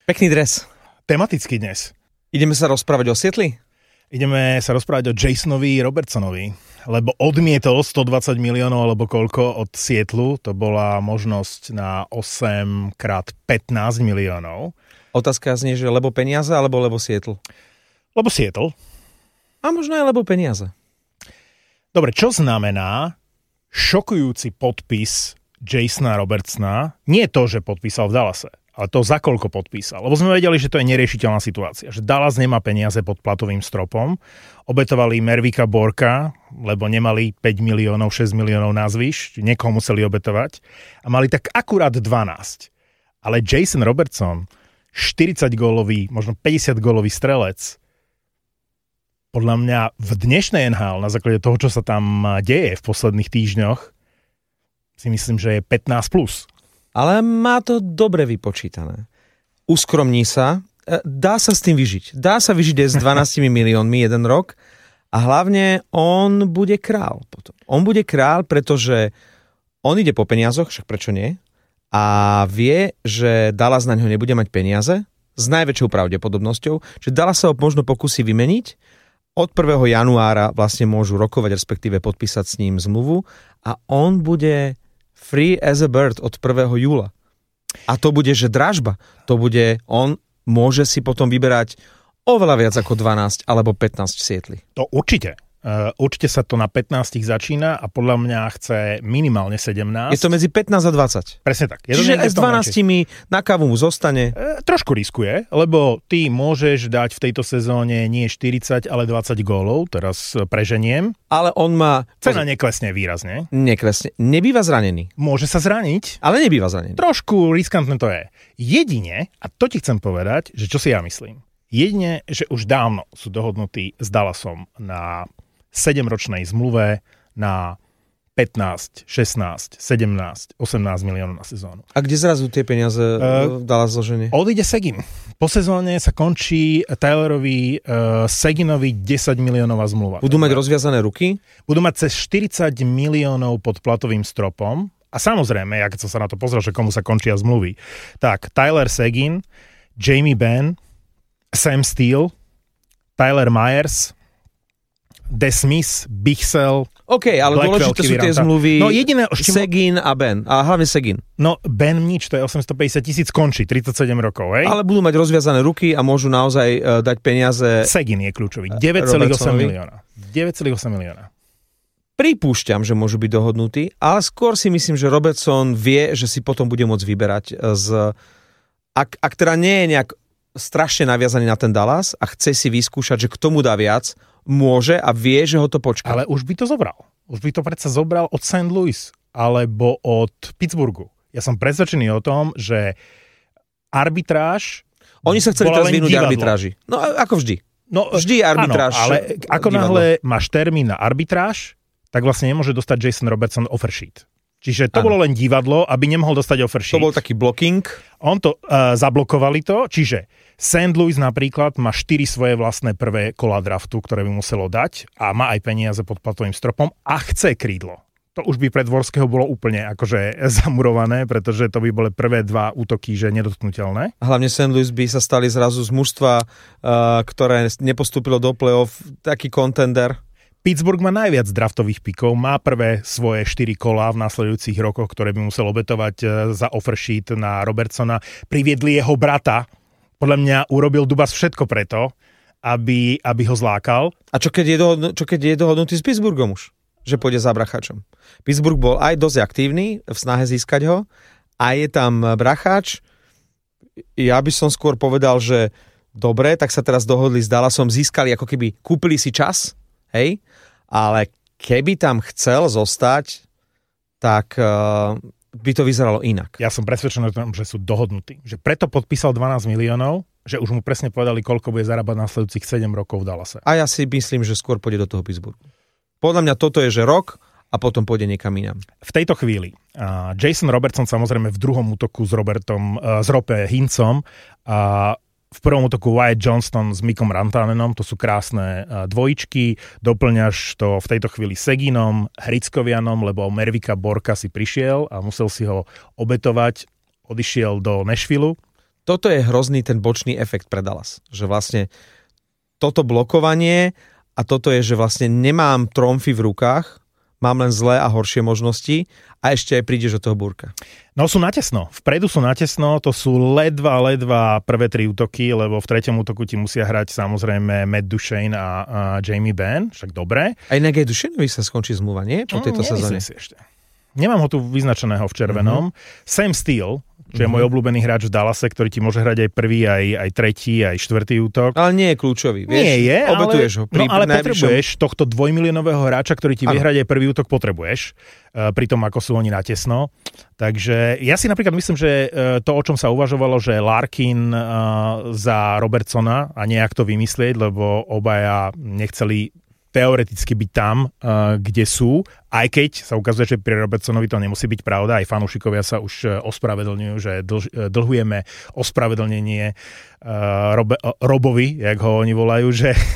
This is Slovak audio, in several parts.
Pekný dres. Tematicky dnes. Ideme sa rozprávať o Sietli? Ideme sa rozprávať o Jasonovi Robertsonovi, lebo odmietol 120 miliónov alebo koľko od Sietlu. To bola možnosť na 8x15 miliónov. Otázka znie, že lebo peniaze alebo lebo Sietl? Lebo Sietl. A možno aj lebo peniaze. Dobre, čo znamená šokujúci podpis Jasona Robertsona? Nie to, že podpísal v Dallase, ale to, za koľko podpísal. Lebo sme vedeli, že to je neriešiteľná situácia. Že Dallas nemá peniaze pod platovým stropom. Obetovali Mervika Borka, lebo nemali 5 miliónov, 6 miliónov na zvyš. Niekoho museli obetovať. A mali tak akurát 12. Ale Jason Robertson, 40-gólový, možno 50-gólový strelec, podľa mňa v dnešnej NHL, na základe toho, čo sa tam deje v posledných týždňoch, si myslím, že je 15+. Ale má to dobre vypočítané. Uskromní sa, dá sa s tým vyžiť. Dá sa vyžiť aj s 12 miliónmi jeden rok a hlavne on bude král potom. On bude král, pretože on ide po peniazoch, však prečo nie? A vie, že Dallas na ňo nebude mať peniaze s najväčšou pravdepodobnosťou, že Dallas sa ho možno pokusí vymeniť. Od 1. januára vlastne môžu rokovať, respektíve podpísať s ním zmluvu a on bude free as a bird od 1. júla. A to bude, že dražba. To bude, on môže si potom vyberať oveľa viac ako 12 alebo 15 v Sietli. To určite. Určite sa to na 15 začína a podľa mňa chce minimálne 17. Je to medzi 15 a 20. Presne tak. Čiže aj s 12 na kávu mu zostane. Trošku riskuje, lebo ty môžeš dať v tejto sezóne nie 40, ale 20 gólov, teraz preženiem. Ale on má... Cena neklesne výrazne. Neklesne. Nebýva zranený. Môže sa zraniť. Ale nebýva zranený. Trošku riskantné to je. Jedine, a to ti chcem povedať, že čo si ja myslím. Jedine, že už dávno sú dohodnutí s Dallasom na 7-ročnej zmluve na 15, 16, 17, 18 miliónov na sezónu. A kde zrazu tie peniaze Dallas zloženie? Odíde Seguin. Po sezóne sa končí Tylerovi Seginovi 10 miliónová zmluva. Budú mať rozviazané ruky? Budú mať cez 40 miliónov pod platovým stropom. A samozrejme, ja keď som sa na to pozrel, že komu sa končia zmluvy, tak Tyler Seguin, Jamie Benn, Sam Steele, Tyler Myers, Des Smith, Bichsel, OK, ale dôležité sú tie zmluvy Seguin a Ben. A hlavne Seguin. No, Ben nič, to je 850 000, končí, 37 rokov, hej? Ale budú mať rozviazané ruky a môžu naozaj dať peniaze... Seguin je kľúčový, 9,8 milióna. 9,8 milióna. Pripúšťam, že môžu byť dohodnutí, ale skôr si myslím, že Robertson vie, že si potom bude môcť vyberať z... Ak teda nie je nejak strašne naviazaný na ten Dallas a chce si vyskúšať, že k tomu dá viac, môže a vie, že ho to počká. Ale už by to zobral. Už by to predsa zobral od St. Louis alebo od Pittsburghu. Ja som presvedčený o tom, že arbitráž... Oni sa chceli teraz vyhnúť arbitráži. No ako vždy. No, vždy je arbitráž. Áno, ale ako náhle máš termín na arbitráž, tak vlastne nemôže dostať Jason Robertson offer sheet. Čiže to bolo len divadlo, aby nemohol dostať offer sheet. To bol taký blocking. On to zablokovali to, čiže St. Louis napríklad má 4 svoje vlastné prvé kola draftu, ktoré by muselo dať a má aj peniaze pod platovým stropom a chce krídlo. To už by pre Dvorského bolo úplne akože zamurované, pretože to by boli prvé 2 útoky, že nedotknuteľné. Hlavne St. Louis by sa stali zrazu z mužstva, ktoré nepostúpilo do play-off, taký contender. Pittsburgh má najviac draftových pikov, má prvé svoje 4 kolá v následujúcich rokoch, ktoré by musel obetovať za offer sheet na Robertsona. Priviedli jeho brata. Podľa mňa urobil Dubas všetko preto, aby ho zlákal. A čo keď je dohodnutý s Pittsburghom už? Že pôjde za Bracháčom. Pittsburgh bol aj dosť aktívny v snahe získať ho. A je tam Bracháč. Ja by som skôr povedal, že dobre, tak sa teraz dohodli s Dallasom, získali ako keby, kúpili si čas, hej? Ale keby tam chcel zostať, tak... by to vyzeralo inak. Ja som presvedčený o tom, že sú dohodnutí. Že preto podpísal 12 miliónov, že už mu presne povedali, koľko bude zarábať následujúcich 7 rokov v Dallase. A ja si myslím, že skôr pôjde do toho Pittsburghu. Podľa mňa toto je, že rok a potom pôjde niekam inám. V tejto chvíli Jason Robertson samozrejme v druhom útoku s Rope Hincom a v prvom útoku Wyatt Johnston s Mikom Rantanenom, to sú krásne dvojičky, doplňaš to v tejto chvíli Seginom, Hrickovianom, lebo Mervika Borka si prišiel a musel si ho obetovať, odišiel do Nashville. toto je hrozný ten bočný efekt pre Dallas. Že vlastne toto blokovanie a toto je, že vlastne nemám tromfy v rukách, mám len zlé a horšie možnosti a ešte aj prídeš do toho búrka. No sú natesno. Vpredu sú natesno, to sú ledva prvé 3 útoky, lebo v 3. útoku ti musia hrať samozrejme Matt Duchene a Jamie Benn, však dobre. A inak aj Ducheneovi sa skončí zmluva, nie? Po tejto sezóne. Si ešte. Nemám ho tu vyznačeného v červenom. Sam Steele, čo je môj obľúbený hráč v Dallase, ktorý ti môže hrať aj prvý, aj tretí, aj 4. útok. Ale nie je kľúčový, vieš? Nie je, obetuješ ho. Ale potrebuješ tohto 2-miliónového hráča, ktorý ti vie hrať aj prvý útok, potrebuješ. Pri tom, ako sú oni natesno. Takže ja si napríklad myslím, že to, o čom sa uvažovalo, že Larkin za Robertsona a nejak to vymyslieť, lebo obaja nechceli teoreticky byť tam, kde sú, aj keď sa ukazuje, že pri Robertsonovi to nemusí byť pravda, aj fanúšikovia sa už ospravedlňujú, že dlhujeme ospravedlnenie Robovi, jak ho oni volajú,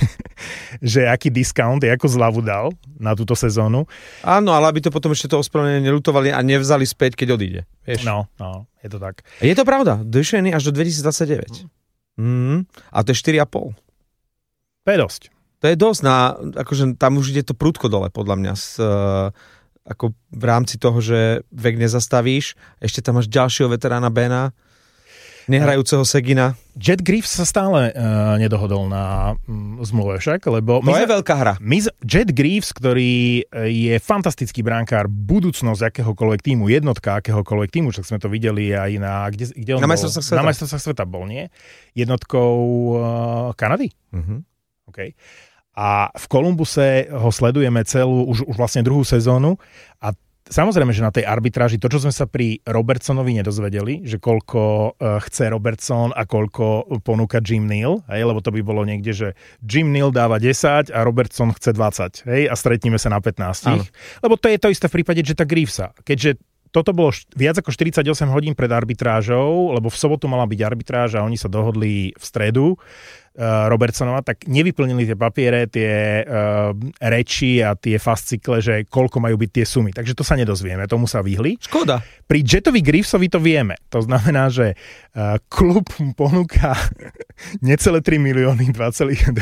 že aký discount, ako zľavu dal na túto sezónu. Áno, ale aby to potom ešte to ospravedlnenie neľutovali a nevzali späť, keď odíde. Vieš? No, je to tak. Je to pravda, Duchene až do 2029. A to je 4,5. To je dosť. To je dosť, akože tam už ide to prudko dole, podľa mňa, ako v rámci toho, že vek nezastavíš. Ešte tam máš ďalšieho veterána Bena, nehrajúceho Segina. Jet Greaves sa stále nedohodol na zmluve však, lebo... To je veľká hra. Jet Greaves, ktorý je fantastický brankár, budúcnosť akéhokoľvek týmu, jednotka akéhokoľvek týmu, však sme to videli aj na... Kde on na bol? majstrovstvách sveta. Na majstrovstvách sveta bol, nie? Jednotkou Kanady? OK. A v Kolumbuse ho sledujeme celú, už vlastne druhú sezónu a samozrejme, že na tej arbitráži, to, čo sme sa pri Robertsonovi nedozvedeli, že koľko chce Robertson a koľko ponúka Jim Neal, hej, lebo to by bolo niekde, že Jim Neal dáva 10 a Robertson chce 20, hej, a stretneme sa na 15. Áno. Lebo to je to isté v prípade Jetta Greavesa. Keďže toto bolo viac ako 48 hodín pred arbitrážou, lebo v sobotu mala byť arbitráž a oni sa dohodli v stredu, Robertsonova, tak nevyplnili tie papiere, tie reči a tie fascikle, že koľko majú byť tie sumy. Takže to sa nedozvieme, tomu sa vyhli. Škoda. Pri Jettovi Greavesovi to vieme. To znamená, že klub ponúka necelé 3 milióny, 2,8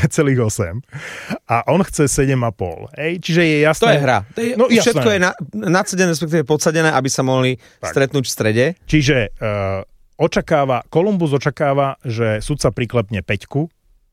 a on chce 7,5. Čiže je jasné... To je hra. Všetko je nadsadené, respektíve podsadené, aby sa mohli stretnúť v strede. Čiže Columbus očakáva, že sudca priklepne 5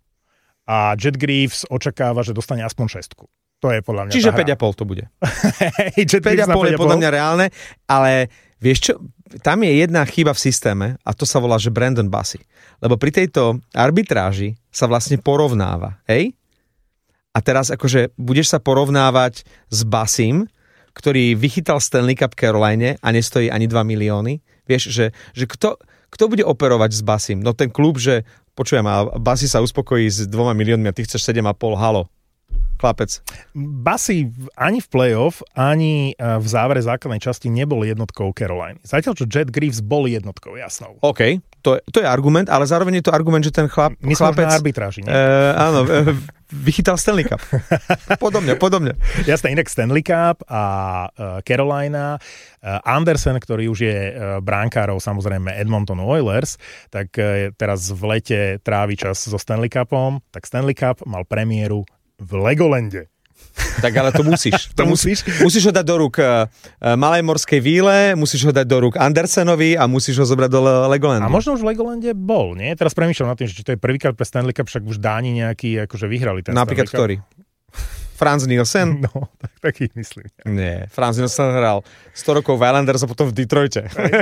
a Jet Greaves očakáva, že dostane aspoň 6. To je podľa mňa Čiže 5,5 to bude. 5,5 je podľa mňa reálne, ale vieš čo, tam je jedna chyba v systéme a to sa volá, že Brandon Bassey. Lebo pri tejto arbitráži sa vlastne porovnáva, hej? A teraz akože budeš sa porovnávať s Bassim, ktorý vychytal Stanley Cup Caroline a nestojí ani 2 milióny. Vieš, že kto bude operovať s Bassim? No ten klub, že počujem, a Bassey sa uspokojí s 2 miliónmi a ty chceš 7,5, halo. Chlapec. Bassey ani v playoff, ani v závere základnej časti nebol jednotkou Caroline. Zatiaľ, čo Jet Greaves bol jednotkou, jasnou. OK, to je argument, ale zároveň je to argument, že ten chlapec... na arbitráži, nie? Áno, vychytal Stanley Cup. Podobne. Jasné, inak Stanley Cup a Carolina, Andersen, ktorý už je bránkárov, samozrejme Edmonton Oilers, tak teraz v lete trávi čas so Stanley Cupom, tak Stanley Cup mal premiéru v Legolande. Tak ale to musíš. Musíš ho dať do rúk Malej morskej víle, musíš ho dať do rúk Andersenovi a musíš ho zobrať do Legolandu. A možno už v Legolande bol, nie? Teraz premýšľam nad tým, že či to je prvýkrát pre Stanley Cup, však už Dáni nejaký akože vyhrali ten napríklad Stanley Cup. ktorý? Franz Nielsen? No, taký myslím. Nie, Franz Nielsen hral 100 rokov v Islanders a potom v Detroite.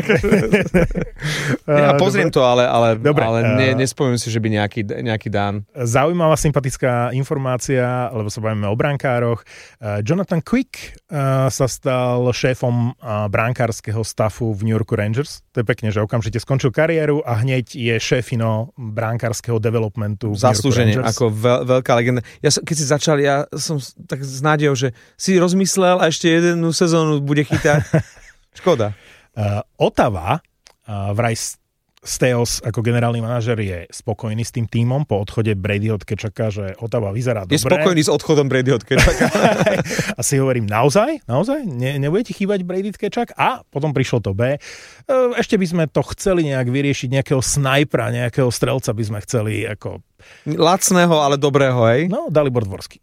Ja pozriem to, ale nespomínam si, že by nejaký Dán. Zaujímavá, sympatická informácia, lebo sa bavíme o brankároch. Jonathan Quick sa stal šéfom brankárskeho stafu v New Yorku Rangers. To je pekne, že okamžite skončil kariéru a hneď je šéfino brankárskeho developmentu v New Yorku Rangers. Zaslúžene, ako veľká legenda. Keď si začal, ja som tak s nádejou, že si rozmyslel a ešte jednu sezónu bude chytať. Škoda. Ottawa vraj Steos ako generálny manažer je spokojný s tým tímom po odchode Bradyho od Kečaka, že Ottawa vyzerá dobre. Je spokojný s odchodom Bradyho od Kečaka. A si hovorím, naozaj? Nebude ti chýbať Brady Kečak? A potom prišlo to B. Ešte by sme to chceli nejak vyriešiť, nejakého snajpera, nejakého strelca by sme chceli ako... Lacného, ale dobrého, hej? No, Dalibor Dvorský.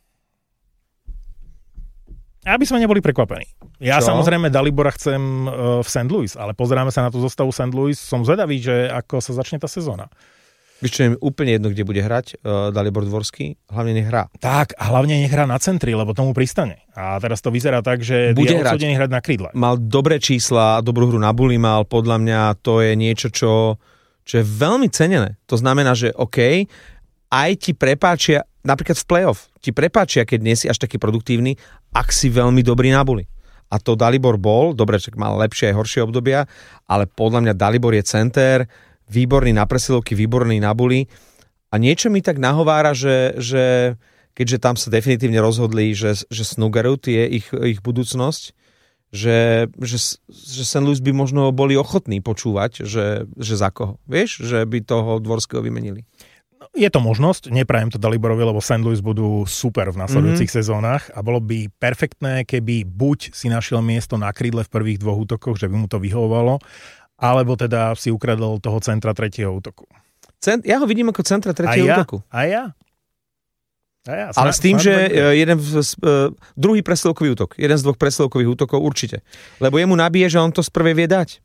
Aby sme neboli prekvapení. Ja samozrejme Dalibora chcem v St. Louis, ale pozeráme sa na tú zostavu St. Louis, som zvedavý, že ako sa začne tá sezóna. Víš čo, je úplne jedno, kde bude hrať Dalibor Dvorský, hlavne nech hrá. Tak, a hlavne nech hrá na centri, lebo tomu pristane. A teraz to vyzerá tak, že bude odsudený hrať na krídle. Mal dobré čísla, dobrú hru na buli mal, podľa mňa to je niečo, čo je veľmi cenené. To znamená, že OK, aj ti prepáčia, napríklad v play-off, ti prepáčia, keď nie si až taký produktívny, ak si veľmi dobrý na buli. A to Dalibor bol, dobre, však mal lepšie aj horšie obdobia, ale podľa mňa Dalibor je center, výborný na presilovky, výborný na buli. A niečo mi tak nahovára, že keďže tam sa definitívne rozhodli, že Snuggerud je ich budúcnosť, že St. Louis by možno boli ochotní počúvať, že za koho. Vieš, že by toho Dvorského vymenili. Je to možnosť, neprajem to Daliborovi, lebo St. Louis budú super v nasledujúcich sezónach a bolo by perfektné, keby buď si našiel miesto na krídle v prvých dvoch útokoch, že by mu to vyhovovalo, alebo teda si ukradol toho centra tretieho útoku. Ja ho vidím ako centra tretieho útoku. A ja. Ale s tým, že druhý presilovkový útok, jeden z dvoch presilovkových útokov určite. Lebo jemu nabije, že on to z prvej vie dať.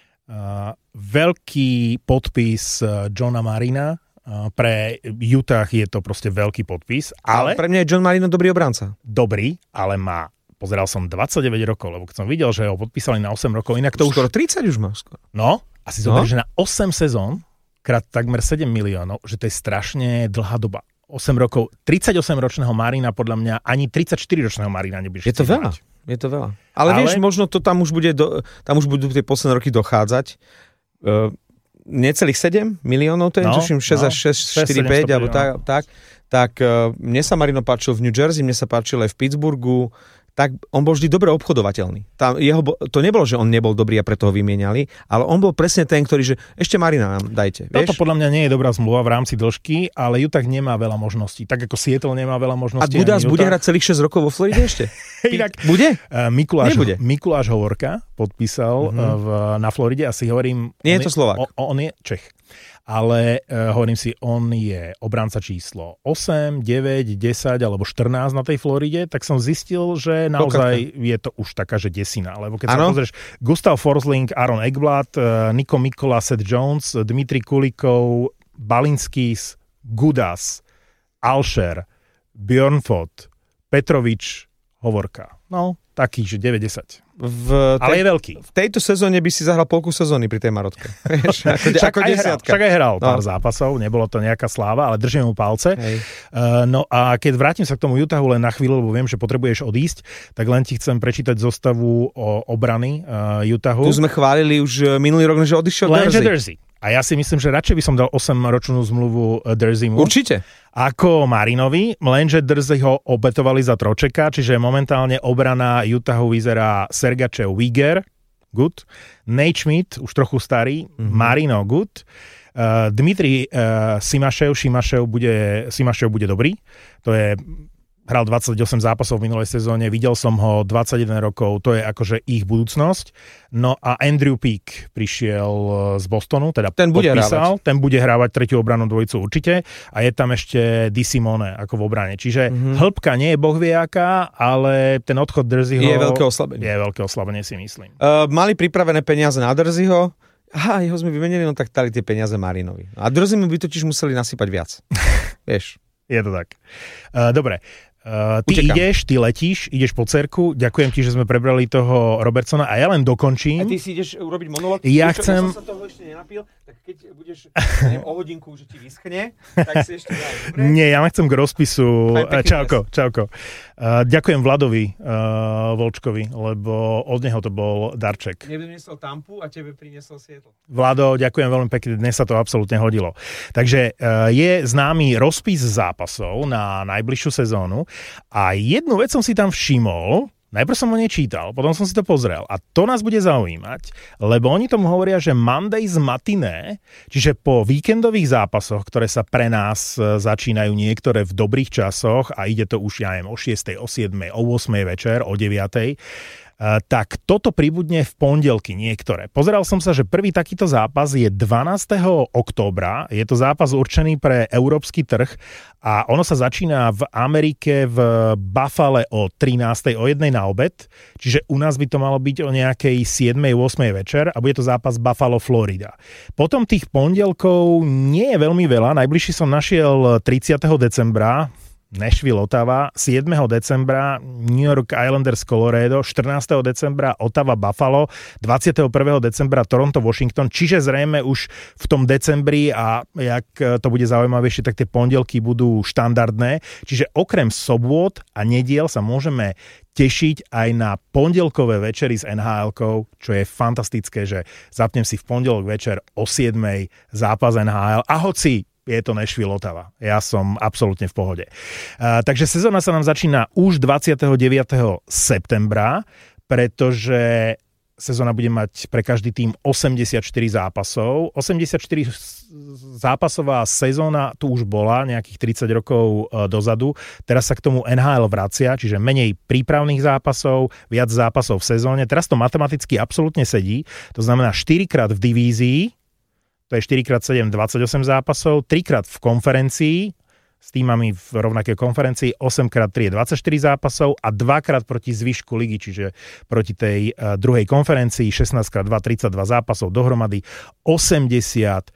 Veľký podpis Johna Marina. Pre Utah je to proste veľký podpis. Ale pre mňa je John Marino dobrý obranca. Dobrý, ale pozeral som 29 rokov, lebo keď som videl, že ho podpísali na 8 rokov, inak to už... Skoro 30 už má. Skoro. No, a si zober, že na 8 sezón, krát takmer 7 miliónov, že to je strašne dlhá doba. 8 rokov, 38-ročného Marina, podľa mňa ani 34-ročného Marina nebudeš Je to veľa. Je to veľa. Ale vieš, možno to tam už bude, tam už budú tie posledné roky dochádzať. Necelých 7 miliónov, to je, tuším 6 až 6, 4, 5, alebo tak. Mne sa Marino páčil v New Jersey, mne sa páčil aj v Pittsburghu, tak on bol vždy dobre obchodovateľný. To nebolo, že on nebol dobrý a preto ho vymieniali, ale on bol presne ten, ktorý, že ešte Marina nám dajte. Vieš? Toto podľa mňa nie je dobrá zmluva v rámci dĺžky, ale Utah nemá veľa možností. Tak ako Seattle nemá veľa možností. A Gudas bude hrať celých 6 rokov vo Floride ešte? Inak, bude? Mikuláš Hovorka podpísal na Floride a si hovorím... Nie je to Slovák. On je Čech. Ale hovorím si, on je obranca číslo 8, 9, 10 alebo 14 na tej Floride, tak som zistil, že naozaj je to už taká, že desina. Lebo keď sa pozrieš, Gustav Forsling, Aaron Ekblad, Niko Mikkola, Seth Jones, Dmitri Kulikov, Balinskis, Gudas, Alsher, Björnfot, Petrovič, Hovorka. No, taký, že 90. Ale je veľký. V tejto sezóne by si zahral polku sezóny pri tej Marotke. Však aj hral pár zápasov, nebolo to nejaká sláva, ale držím mu palce. No a keď vrátim sa k tomu Utahu len na chvíľu, lebo viem, že potrebuješ odísť, tak len ti chcem prečítať zostavu obrany Utahu. Tu sme chválili už minulý rok, že odišiel Jersey. A ja si myslím, že radšej by som dal 8-ročnú zmluvu Jerseymu. Určite. Ako Marinovi, lenže Jersey ho obetovali za Tročeka, čiže momentálne obrana Utahu vyzerá Sergačev Uyghur, good. Nate Schmidt, už trochu starý, Marino, good. Dmitri Simašev bude dobrý. To je... Hral 28 zápasov v minulej sezóne, videl som ho 21 rokov, to je akože ich budúcnosť. No a Andrew Peak prišiel z Bostonu, teda ten bude hrávať tretiu obrannú dvojicu určite a je tam ešte Di Simone ako v obrane. Čiže hĺbka nie je bohviaká, ale ten odchod Jerseyho je veľké oslabenie. Je veľké oslabenie, si myslím. Mali pripravené peniaze na Jerseyho, jeho sme vymenili, no tak dali tie peniaze Marinovi. A Jersey by totiž museli nasypať viac. Vieš. Je to tak. Dobre. Ty letíš, ideš po cerku, ďakujem ti, že sme prebrali toho Robertsona a ja len dokončím. A ty si ideš urobiť monológ? Ja chcem... som sa toho ešte nenapil, tak keď budeš o hodinku, že ti vyschne, tak si ešte daj. Nie, ja chcem k rozpisu. Čauko. Ďakujem Vladovi Volčkovi, lebo od neho to bol darček. Mne priniesol Tampu a tebe priniesol Seattle. Vlado, ďakujem veľmi pekne, dnes sa to absolútne hodilo. Takže je známy rozpis zápasov na najbližšiu sezónu a jednu vec som si tam všimol, Najprv som ho nečítal, potom som si to pozrel a to nás bude zaujímať, lebo oni tomu hovoria, že Mondays Matinee, čiže po víkendových zápasoch, ktoré sa pre nás začínajú niektoré v dobrých časoch a ide to už, o 6, o 7, o 8 večer, o 9, tak toto pribudne v pondelky niektoré. Pozeral som sa, že prvý takýto zápas je 12. októbra, je to zápas určený pre európsky trh a ono sa začína v Amerike v Buffale o 13. o 1 na obed, čiže u nás by to malo byť o nejakej 7. 8. večer a bude to zápas Buffalo, Florida. Potom tých pondelkov nie je veľmi veľa, najbližší som našiel 30. decembra, Nashville, Ottawa, 7. decembra New York Islanders, Colorado, 14. decembra Ottawa, Buffalo, 21. decembra Toronto, Washington, čiže zrejme už v tom decembri a jak to bude zaujímavejšie, tak tie pondelky budú štandardné, čiže okrem sobôt a nediel sa môžeme tešiť aj na pondelkové večery s NHL-kou, čo je fantastické, že zapnem si v pondelok večer o 7. zápas NHL a hoci je to Nashville, Ottawa. Ja som absolútne v pohode. Takže sezóna sa nám začína už 29. septembra, pretože sezóna bude mať pre každý tým 84 zápasov. 84 zápasová sezóna tu už bola nejakých 30 rokov dozadu. Teraz sa k tomu NHL vracia, čiže menej prípravných zápasov, viac zápasov v sezóne. Teraz to matematicky absolútne sedí. To znamená 4-krát v divízii, to je 4x7, 28 zápasov, 3-krát v konferencii, s týmami v rovnakej konferencii, 8x3 je 24 zápasov a 2-krát proti zvyšku ligy, čiže proti tej druhej konferencii, 16x2, 32 zápasov, dohromady 84.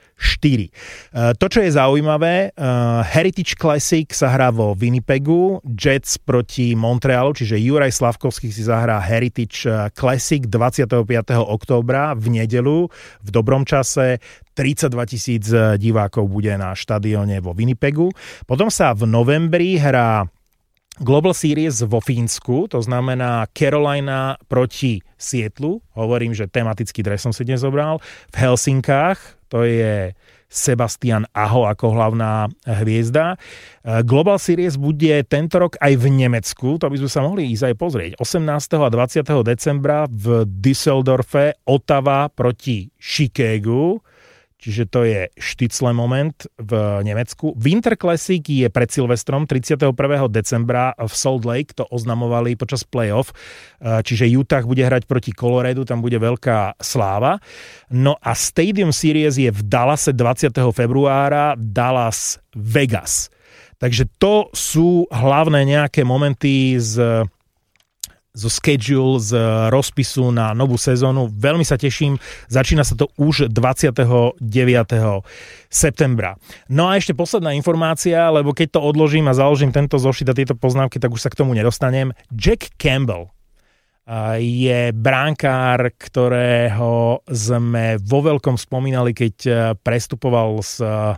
To, čo je zaujímavé, Heritage Classic sa hrá vo Winnipegu, Jets proti Montrealu, čiže Juraj Slavkovský si zahrá Heritage Classic 25. októbra v nedeľu v dobrom čase. 32 000 divákov bude na štadióne vo Winnipegu. Potom sa v novembri hrá Global Series vo Fínsku, to znamená Carolina proti Seattlu. Hovorím, že tematický dres som si dnes zobral. V Helsinkách, to je Sebastian Aho ako hlavná hviezda. Global Series bude tento rok aj v Nemecku, to by sme sa mohli ísť aj pozrieť. 18. a 20. decembra v Düsseldorfe Ottawa proti Chicagu. Čiže to je štycle moment v Nemecku. Winter Classic je pred Silvestrom 31. decembra v Salt Lake, to oznamovali počas playoff, čiže Utah bude hrať proti Coloradu, tam bude veľká sláva. No a Stadium Series je v Dallase 20. februára, Dallas Vegas. Takže to sú hlavné nejaké momenty zo schedule, z rozpisu na novú sezónu. Veľmi sa teším. Začína sa to už 29. septembra. No a ešte posledná informácia, lebo keď to odložím a založím tento zošit a tieto poznámky, tak už sa k tomu nedostanem. Jack Campbell je bránkár, ktorého sme vo veľkom spomínali, keď prestupoval z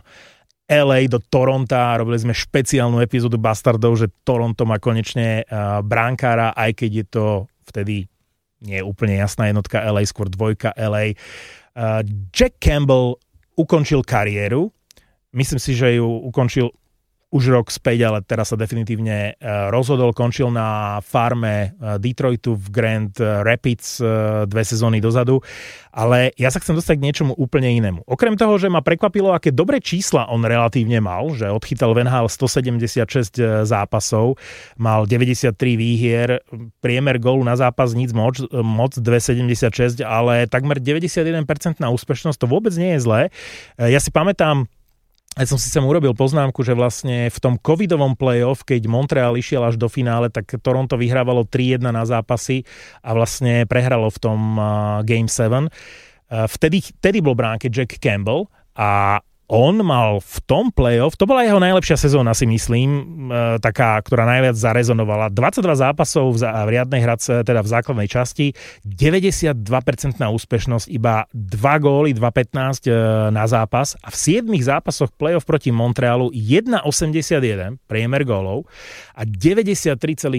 LA do Toronta, robili sme špeciálnu epizódu Bastardov, že Toronto má konečne bránkára, aj keď je to vtedy nie je úplne jasná jednotka LA, skôr dvojka LA. Jack Campbell ukončil kariéru, myslím si, že ju ukončil už rok späť, ale teraz sa definitívne rozhodol, končil na farme Detroitu v Grand Rapids 2 sezóny dozadu, ale ja sa chcem dostať k niečomu úplne inému. Okrem toho, že ma prekvapilo, aké dobré čísla on relatívne mal, že odchytal v NHL 176 zápasov, mal 93 výhier, priemer gólu na zápas nic moc 2,76, ale takmer 91% na úspešnosť, to vôbec nie je zlé. Ja si pamätám, ja som si sem urobil poznámku, že vlastne v tom covidovom playoff, keď Montreal išiel až do finále, tak Toronto vyhrávalo 3-1 na zápasy a vlastne prehralo v tom Game 7. Vtedy bol bránke Jack Campbell a on mal v tom playoff, to bola jeho najlepšia sezóna, si myslím, taká, ktorá najviac zarezonovala. 22 zápasov v riadnej hradce, teda v základnej časti, 92% úspešnosť, iba 2 góly, 2,15 na zápas a v 7 zápasoch playoff proti Montrealu 1,81 priemer gólov a 93,4%.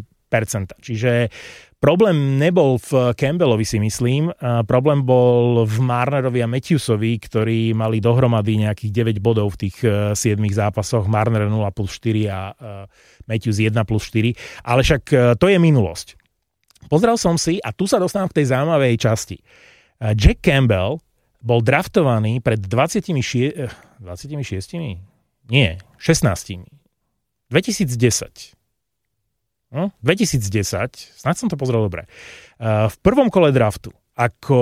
Čiže problém nebol v Campbellovi, si myslím. Problém bol v Marnerovi a Matthewsovi, ktorí mali dohromady nejakých 9 bodov v tých 7 zápasoch. Marner 0+4 a Matthews 1+4. Ale však to je minulosť. Pozrel som si, a tu sa dostávam k tej zaujímavej časti. Jack Campbell bol draftovaný pred 26? Nie, 16. 2010. 2010, snáď som to pozrel dobre. V prvom kole draftu ako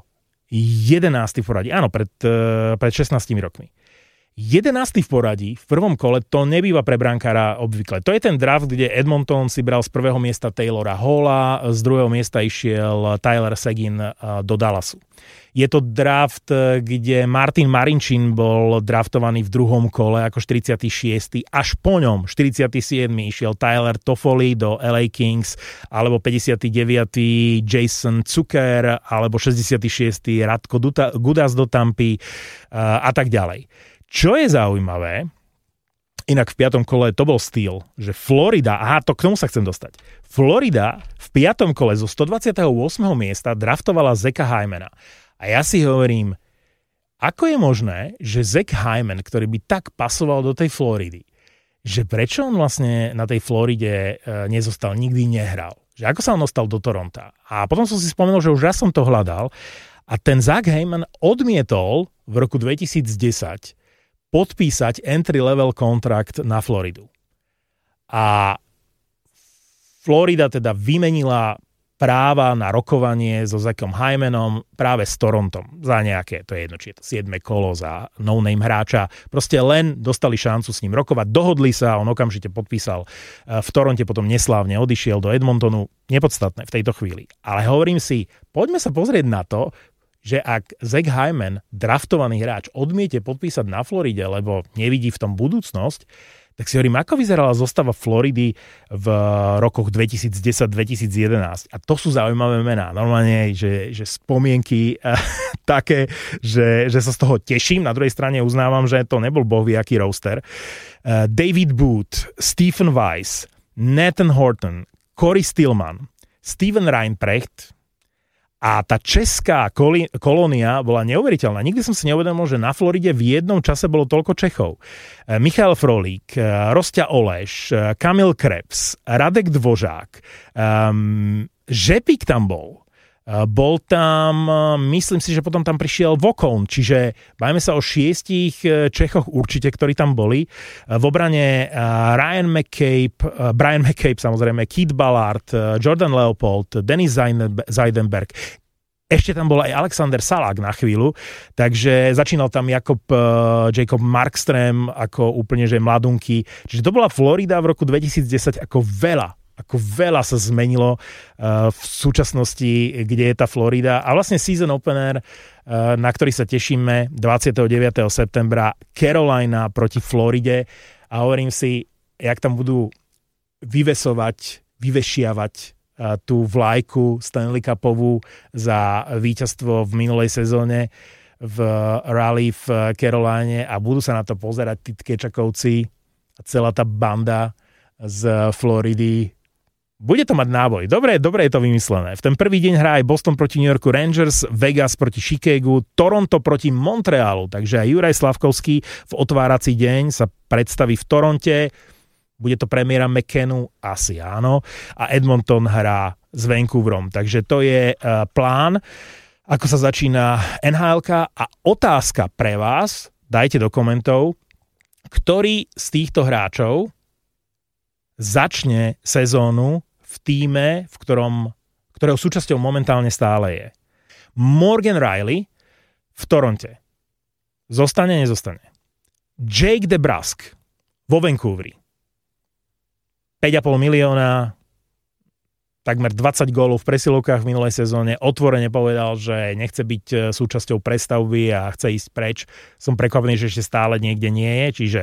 11. v poradí, áno, pred 16 rokmi. 11. v poradí, v prvom kole, to nebýva pre brankára obvykle. To je ten draft, kde Edmonton si bral z prvého miesta Taylora Halla, z druhého miesta išiel Tyler Seguin do Dallasu. Je to draft, kde Martin Marincin bol draftovaný v druhom kole ako 46. Až po ňom 47. išiel Tyler Toffoli do LA Kings, alebo 59. Jason Zucker, alebo 66. Radko Gudas do Tampy a tak ďalej. Čo je zaujímavé, inak v 5. kole to bol styl, že Florida, k tomu sa chcem dostať. Florida v 5. kole zo 128. miesta draftovala Zacka Hymana. A ja si hovorím, ako je možné, že Zach Hyman, ktorý by tak pasoval do tej Floridy, že prečo on vlastne na tej Floride nezostal, nikdy nehral. Že ako sa on dostal do Toronta. A potom som si spomenul, že už raz som to hľadal a ten Zach Hyman odmietol v roku 2010 podpísať entry-level kontrakt na Floridu. A Florida teda vymenila práva na rokovanie so Zachom Hymanom práve s Torontom za nejaké, to je jedno, či je to 7. kolo za no-name hráča. Proste len dostali šancu s ním rokovať, dohodli sa, on okamžite podpísal v Toronte, potom neslávne odišiel do Edmontonu, nepodstatné v tejto chvíli. Ale hovorím si, poďme sa pozrieť na to, že ak Zach Hyman, draftovaný hráč, odmiete podpísať na Floride, lebo nevidí v tom budúcnosť, tak si hovorím, ako vyzerala zostava Floridy v rokoch 2010-2011. A to sú zaujímavé mená. Normálne, že spomienky také, že sa z toho teším. Na druhej strane uznávam, že to nebol bohviaký roster. David Booth, Stephen Weiss, Nathan Horton, Corey Stillman, Steven Reinprecht. A tá česká kolónia bola neuveriteľná. Nikdy som si neuvedomil, že na Floride v jednom čase bolo toľko Čechov. Michal Frolík, Rosťa Oleš, Kamil Krebs, Radek Dvožák, Žepík tam bol. Bol tam, myslím si, že potom tam prišiel Vokon, čiže bavíme sa o 6 Čechoch určite, ktorí tam boli. V obrane Brian McCabe, samozrejme, Keith Ballard, Jordan Leopold, Dennis Zeidenberg. Ešte tam bol aj Alexander Salák na chvíľu, takže začínal tam Jacob Markström ako úplne, že mladunky. Čiže to bola Florida v roku 2010 ako veľa sa zmenilo v súčasnosti, kde je tá Florida. A vlastne season opener, na ktorý sa tešíme 29. septembra, Carolina proti Floride. A hovorím si, jak tam budú vyvešiavať tú vlajku Stanley Cupovú za víťazstvo v minulej sezóne v rally v Caroline a budú sa na to pozerať tí Tkečakovci a celá tá banda z Floridy. Bude to mať náboj. Dobre je to vymyslené. V ten prvý deň hrá aj Boston proti New Yorku Rangers, Vegas proti Chicagu, Toronto proti Montrealu. Takže aj Juraj Slavkovský v otvárací deň sa predstaví v Toronte. Bude to premiéra McKennu? Asi áno. A Edmonton hrá s Vancouverom. Takže to je plán, ako sa začína NHL-ka. A otázka pre vás, dajte do komentov, ktorý z týchto hráčov začne sezónu v tíme, ktorého súčasťou momentálne stále je. Morgan Rielly v Toronte. Zostane, nezostane. Jake DeBrusk vo Vancouveri. 5,5 milióna, takmer 20 gólov v presilovkách v minulej sezóne. Otvorene povedal, že nechce byť súčasťou prestavby a chce ísť preč. Som prekvapený, že ešte stále niekde nie je. Čiže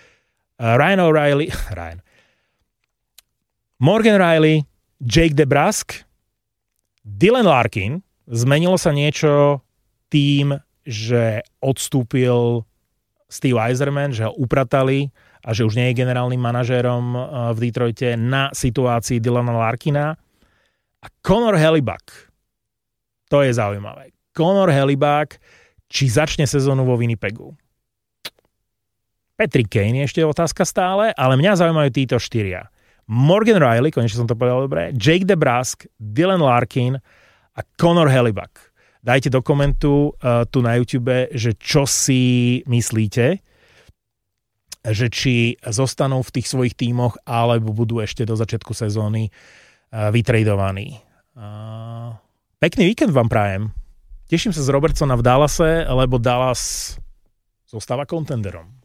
Morgan Rielly, Jake DeBrusk, Dylan Larkin. Zmenilo sa niečo tým, že odstúpil Steve Yzerman, že ho upratali a že už nie je generálnym manažérom v Detroite na situácii Dylana Larkina. A Connor Hellebuyck. To je zaujímavé. Connor Hellebuyck, či začne sezónu vo Winnipegu. Patrick Kane je ešte otázka stále, ale mňa zaujímajú títo 4. Morgan Riley, konečne som to povedal dobre, Jake DeBrusk, Dylan Larkin a Connor Hellebuyck. Dajte do komentu tu na YouTube, že čo si myslíte, že či zostanú v tých svojich tímoch, alebo budú ešte do začiatku sezóny vytradovaní. Pekný víkend vám prajem. Teším sa z Robertsona v Dallase, lebo Dallas zostáva kontenderom.